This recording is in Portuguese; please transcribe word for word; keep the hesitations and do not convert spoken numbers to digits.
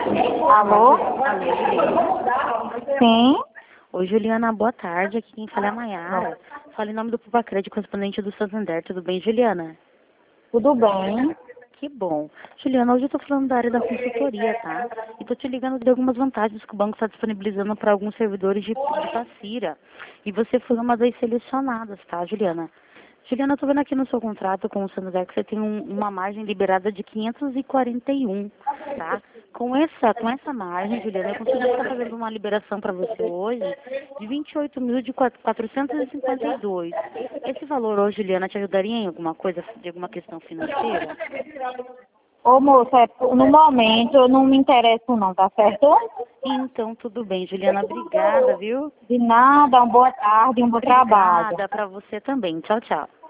Alô? Alô, Juliana? Sim? Oi, Juliana, boa tarde. Aqui quem fala é a Maiara. Fala em nome do Pupacred, correspondente do Santander. Tudo bem, Juliana? Tudo bem? Que bom. Juliana, hoje eu tô falando da área da consultoria, tá? E tô te ligando de algumas vantagens que o banco está disponibilizando para alguns servidores de, de Passira. E você foi uma das selecionadas, tá, Juliana? Juliana, eu tô vendo aqui no seu contrato com o Santander que você tem um- uma margem liberada de quinhentos e quarenta e um, tá? Com essa, com essa margem, Juliana, eu consigo estar fazendo uma liberação para você hoje de vinte e oito mil de quatrocentos e cinquenta e dois. Esse valor hoje, Juliana, te ajudaria em alguma coisa, de alguma questão financeira? Ô moça, é- no momento eu não me interesso não, tá certo? Então, tudo bem, Juliana. Obrigada, viu? De nada, uma boa tarde, um bom trabalho. Obrigada para você também. Tchau, tchau.